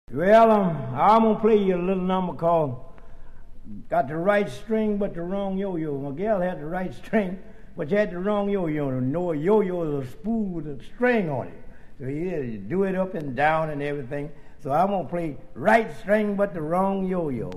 Well, I'm going to play you a little number called Got the Right String but the Wrong Yo-Yo. My gal had the right string, but you had the wrong yo-yo. No, a yo-yo is a spool with a string on it. So you do it up and down and everything. So I'm going to play right string but the wrong yo-yo.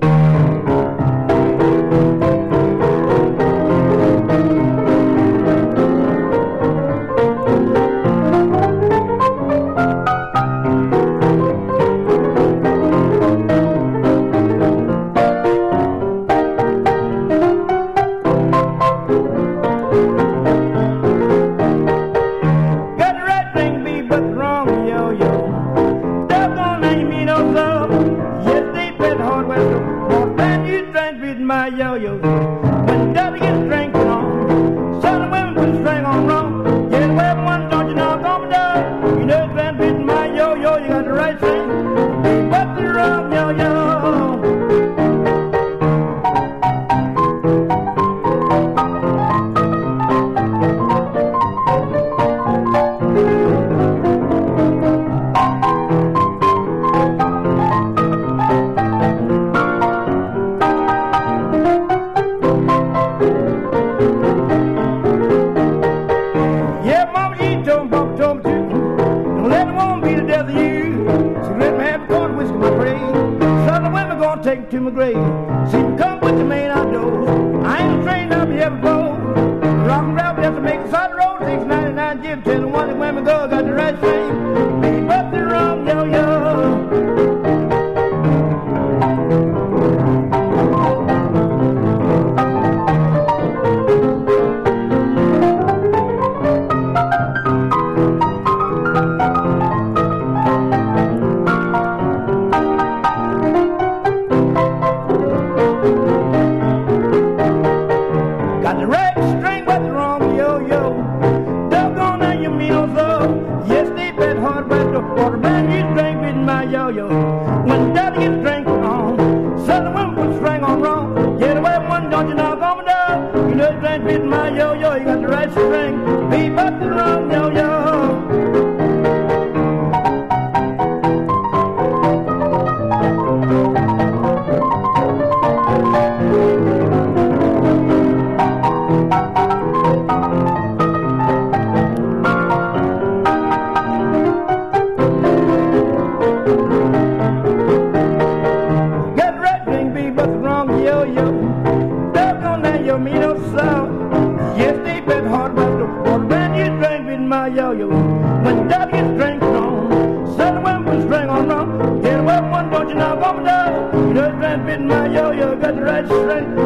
My yo-yo, when daddy gets drinking on, son of women put string on wrong. Yeah, well, one don't you know I'm done. You know it's been beating my yo-yo, you got the right string, but the wrong yo-yo. Take to my grave. See me come with the main outdoors. I ain't trained up here before. Rock and rap just to make a solid road. 699 Jim, tell the one that women go got the right string, baby, but the wrong yo-yo. When daddy gets drinking on, son of women put string on wrong. Get away one, don't you know I'm coming down. You know it's drank beating my yo-yo, you got the right string, be but the wrong yo-yo. My yo-yo, when daddy gets drinking on, son of women put string on wrong. Get away one, don't you know I'm coming down. You know it's been beating my yo-yo, got the right string.